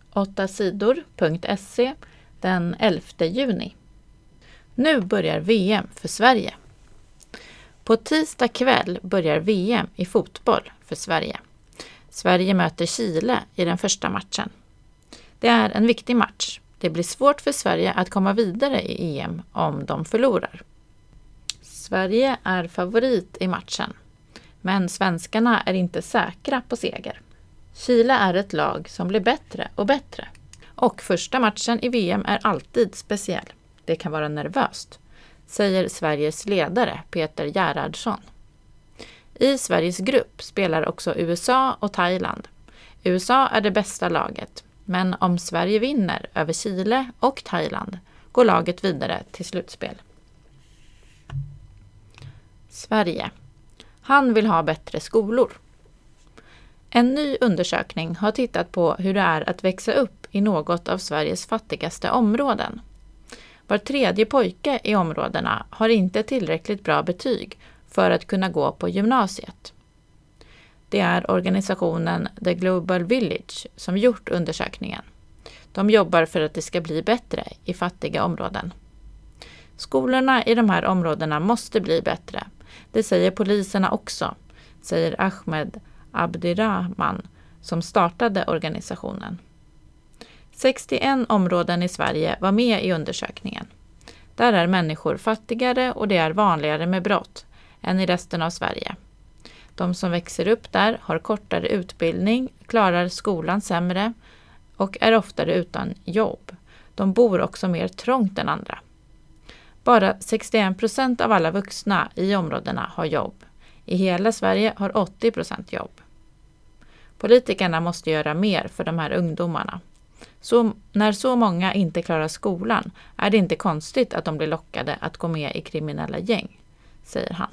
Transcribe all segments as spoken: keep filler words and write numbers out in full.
åtta sidor punkt se den elfte juni. Nu börjar V M för Sverige. På tisdag kväll börjar V M i fotboll för Sverige. Sverige möter Chile i den första matchen. Det är en viktig match. Det blir svårt för Sverige att komma vidare i E M om de förlorar. Sverige är favorit i matchen, men svenskarna är inte säkra på seger. Chile är ett lag som blir bättre och bättre. Och första matchen i V M är alltid speciell. Det kan vara nervöst, säger Sveriges ledare Peter Gerhardsson. I Sveriges grupp spelar också U S A och Thailand. U S A är det bästa laget, men om Sverige vinner över Chile och Thailand går laget vidare till slutspel. Sverige. Han vill ha bättre skolor. En ny undersökning har tittat på hur det är att växa upp i något av Sveriges fattigaste områden. Var tredje pojke i områdena har inte tillräckligt bra betyg för att kunna gå på gymnasiet. Det är organisationen The Global Village som gjort undersökningen. De jobbar för att det ska bli bättre i fattiga områden. Skolorna i de här områdena måste bli bättre. Det säger poliserna också, säger Ahmed Abdirahman som startade organisationen. sextioen områden i Sverige var med i undersökningen. Där är människor fattigare och det är vanligare med brott än i resten av Sverige. De som växer upp där har kortare utbildning, klarar skolan sämre och är oftare utan jobb. De bor också mer trångt än andra. Bara sextioen procent av alla vuxna i områdena har jobb. I hela Sverige har åttio procent jobb. Politikerna måste göra mer för de här ungdomarna. Så när så många inte klarar skolan är det inte konstigt att de blir lockade att gå med i kriminella gäng, säger han.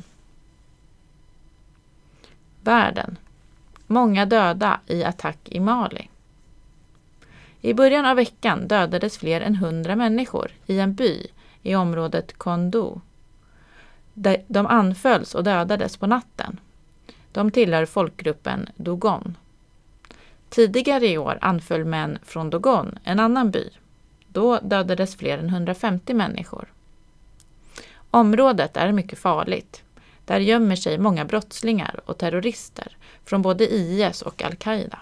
Världen. Många döda i attack i Mali. I början av veckan dödades fler än hundra människor i en by i området Kondo. De anfölls och dödades på natten. De tillhör folkgruppen Dogon. Tidigare i år anföll män från Dogon en annan by. Då dödades fler än hundrafemtio människor. Området är mycket farligt. Där gömmer sig många brottslingar och terrorister från både I S och Al-Qaida.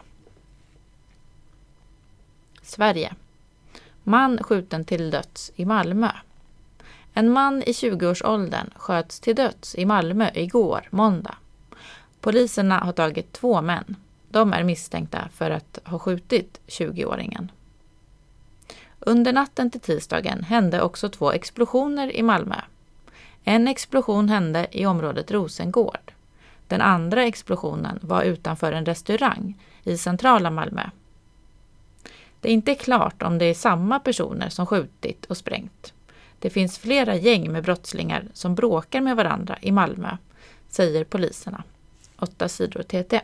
Sverige. Man skjuten till döds i Malmö. En man i tjugoårsåldern sköts till döds i Malmö igår, måndag. Poliserna har tagit två män. De är misstänkta för att ha skjutit tjugoåringen. Under natten till tisdagen hände också två explosioner i Malmö. En explosion hände i området Rosengård. Den andra explosionen var utanför en restaurang i centrala Malmö. Det är inte klart om det är samma personer som skjutit och sprängt. Det finns flera gäng med brottslingar som bråkar med varandra i Malmö, säger poliserna. åtta sidor T T.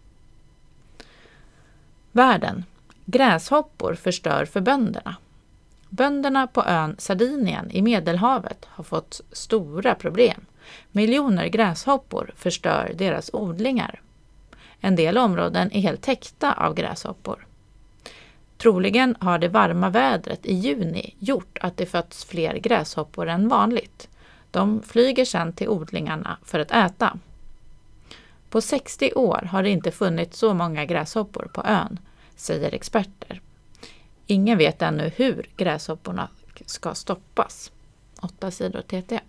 Världen. Gräshoppor förstör för bönderna. Bönderna på ön Sardinien i Medelhavet har fått stora problem. Miljoner gräshoppor förstör deras odlingar. En del områden är helt täckta av gräshoppor. Troligen har det varma vädret i juni gjort att det fötts fler gräshoppor än vanligt. De flyger sedan till odlingarna för att äta. På sextio år har det inte funnits så många gräshoppor på ön, säger experter. Ingen vet ännu hur gräshopporna ska stoppas. åtta sidor T T.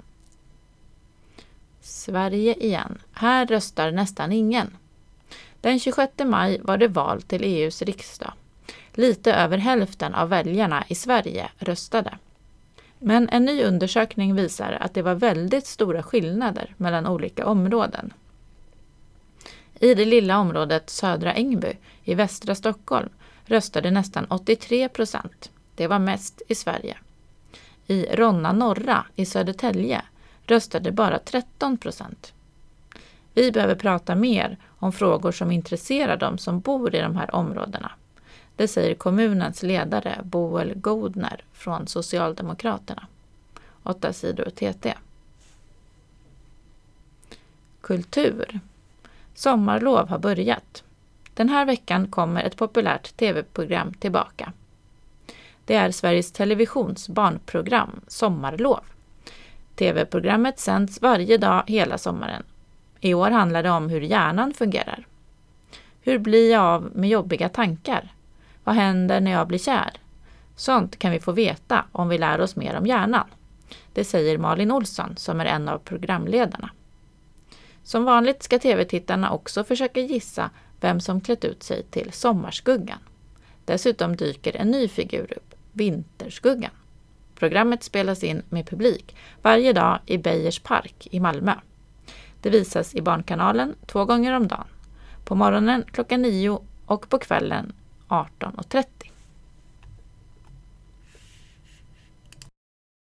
Sverige igen. Här röstar nästan ingen. Den tjugosjätte maj var det val till E U:s riksdag. Lite över hälften av väljarna i Sverige röstade. Men en ny undersökning visar att det var väldigt stora skillnader mellan olika områden. I det lilla området Södra Ängby i västra Stockholm röstade nästan åttiotre procent. Det var mest i Sverige. I Ronna norra i Södertälje röstade bara tretton procent. Vi behöver prata mer om frågor som intresserar dem som bor i de här områdena. Det säger kommunens ledare Boel Godner från Socialdemokraterna. åtta sidor T T. Kultur. Sommarlov har börjat. Den här veckan kommer ett populärt tv-program tillbaka. Det är Sveriges Televisions barnprogram Sommarlov. Tv-programmet sänds varje dag hela sommaren. I år handlar det om hur hjärnan fungerar. Hur blir jag av med jobbiga tankar? Vad händer när jag blir kär? Sånt kan vi få veta om vi lär oss mer om hjärnan. Det säger Malin Olsson som är en av programledarna. Som vanligt ska tv-tittarna också försöka gissa vem som klätt ut sig till Sommarskuggan. Dessutom dyker en ny figur upp, Vinterskuggan. Programmet spelas in med publik varje dag i Bejers park i Malmö. Det visas i Barnkanalen två gånger om dagen. På morgonen klockan nio och på kvällen arton och trettio.